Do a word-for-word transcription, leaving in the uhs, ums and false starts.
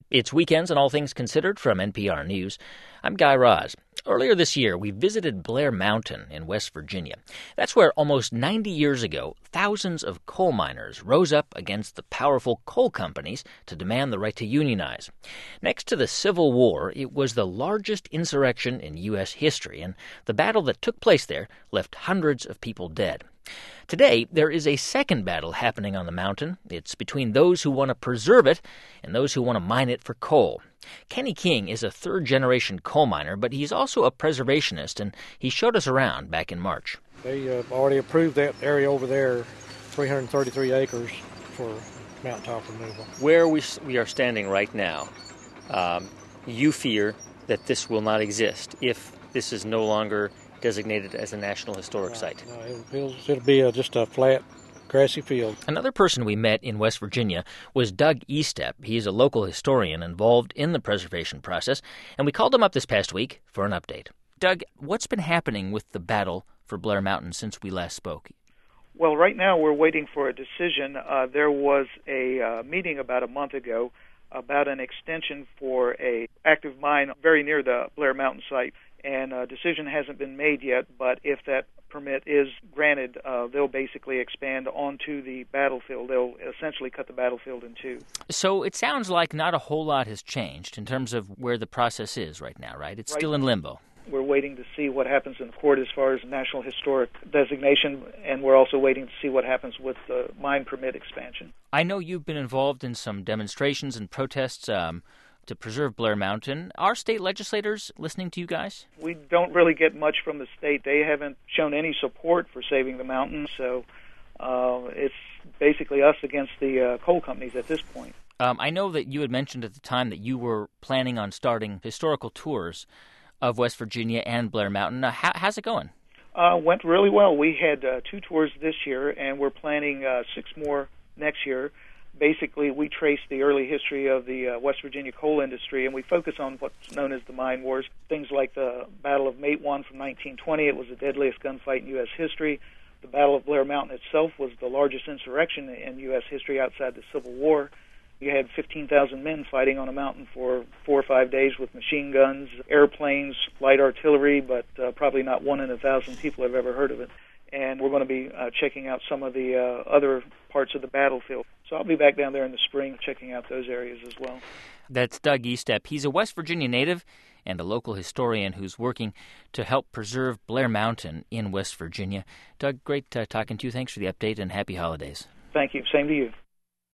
It's Weekends and All Things Considered from N P R News. I'm Guy Raz. Earlier this year, we visited Blair Mountain in West Virginia. That's where almost ninety years ago, thousands of coal miners rose up against the powerful coal companies to demand the right to unionize. Next to the Civil War, it was the largest insurrection in U S history, and the battle that took place there left hundreds of people dead. Today, there is a second battle happening on the mountain. It's between those who want to preserve it and those who want to mine it for coal. Kenny King is a third-generation coal miner, but he's also a preservationist, and he showed us around back in March. They uh, already approved that area over there, three hundred thirty-three acres for mountaintop removal. Where we, we are standing right now, um, you fear that this will not exist if this is no longer designated as a National Historic Right. Site. No, it'll, it'll, it'll be a, just a flat, grassy field. Another person we met in West Virginia was Doug Estep. He's a local historian involved in the preservation process, and we called him up this past week for an update. Doug, what's been happening with the battle for Blair Mountain since we last spoke? Well, right now we're waiting for a decision. Uh, there was a uh, meeting about a month ago about an extension for a active mine very near the Blair Mountain site, and a decision hasn't been made yet, but if that permit is granted, uh, they'll basically expand onto the battlefield. They'll essentially cut the battlefield in two. So it sounds like not a whole lot has changed in terms of where the process is right now, right? It's Right. still in limbo. We're waiting to see what happens in court as far as National Historic designation, and we're also waiting to see what happens with the mine permit expansion. I know you've been involved in some demonstrations and protests um, to preserve Blair Mountain. Are state legislators listening to you guys? We don't really get much from the state. They haven't shown any support for saving the mountain, so uh, it's basically us against the uh, coal companies at this point. Um, I know that you had mentioned at the time that you were planning on starting historical tours of West Virginia and Blair Mountain. Uh, how, how's it going? Uh, went really well. We had uh, two tours this year, and we're planning uh, six more next year. Basically, we trace the early history of the uh, West Virginia coal industry, and we focus on what's known as the mine wars. Things like the Battle of Matewan from nineteen twenty. It was the deadliest gunfight in U S history. The Battle of Blair Mountain itself was the largest insurrection in U S history outside the Civil War. You had fifteen thousand men fighting on a mountain for four or five days with machine guns, airplanes, light artillery, but uh, probably not one in a thousand people have ever heard of it. And we're going to be uh, checking out some of the uh, other parts of the battlefield. So I'll be back down there in the spring checking out those areas as well. That's Doug Estep. He's a West Virginia native and a local historian who's working to help preserve Blair Mountain in West Virginia. Doug, great uh, talking to you. Thanks for the update and happy holidays. Thank you. Same to you.